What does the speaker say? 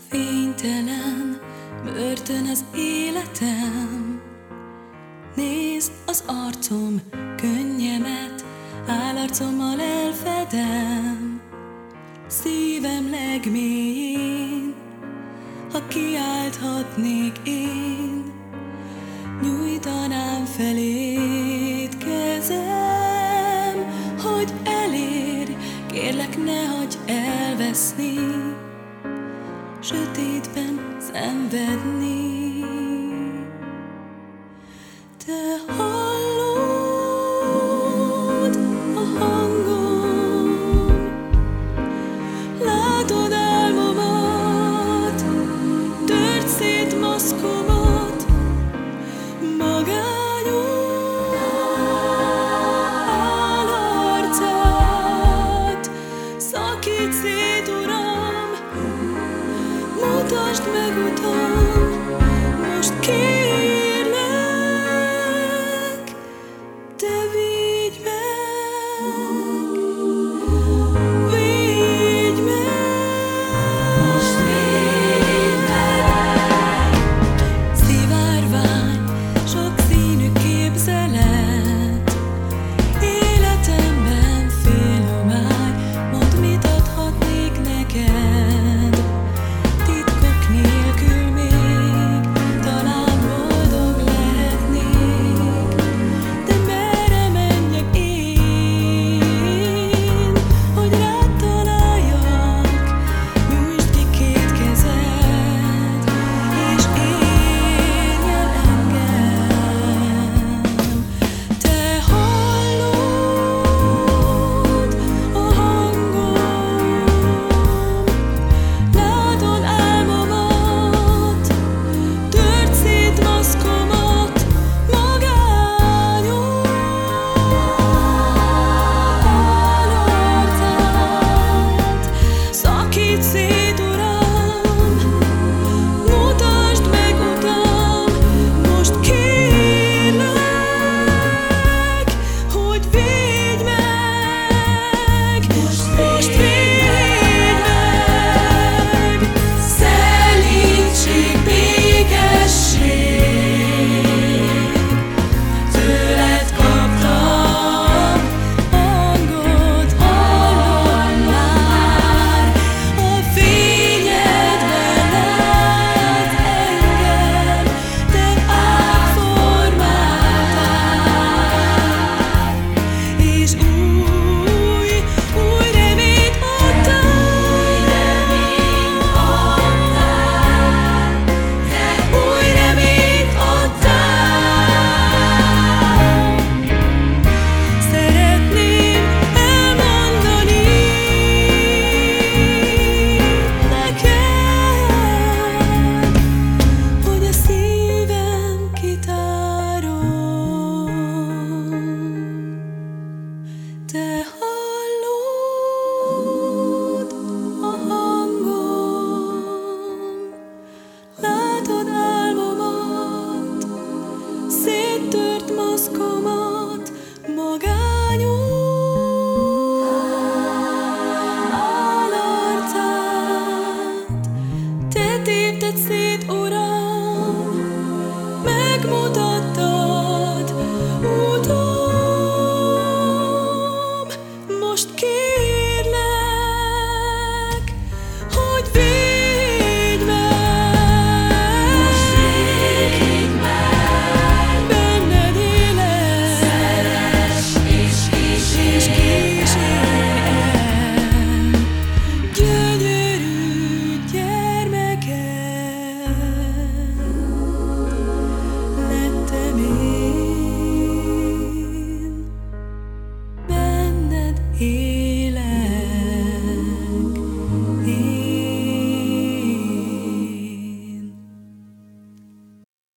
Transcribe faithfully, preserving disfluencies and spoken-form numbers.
Fénytelen börtön az életem. Nézd az arcom, könnyemet állarcommal elfedem. Szívem legmélyén, ha kiálthatnék én, nyújtanám feléd kezem, hogy elérj, kérlek ne hagyj elveszni, sötétben szenvedni. Te hallod a hangom, látod álmomat, tört szét maszkomat, magányom állarcát, szakíts szét, Uram, mutasd meg utam, most kérlek, te vigy meg, vigy meg, most vigy meg. Szivárvány, sokszínű képzelet, életemben fél homály, mondd, mit adhatnék neked. Titkok nélkül még talán boldog lehetnék, de merre menjek én, hogy rád találjak? Nyújtsd ki két kezed, és érj el engem. Te hallod a hangom, látod álmomat, tört szét maszkomat, magányom állarcát, szakíts szét, Uram, mutasd meg utam, most kérlek, hogy vigy meg, most vigy meg. Szelídség, békesség, tőled kaptam, hangot hallom már, a fényedben lát engem, te átformáltál, és új, új reményt adtál, te új reményt adtál. Szeretném elmondani neked, hogy a szívem kitárom. Te hallod a hangom, látod álmomat, széttört maszkomat, magányom állarcát, te tépted szét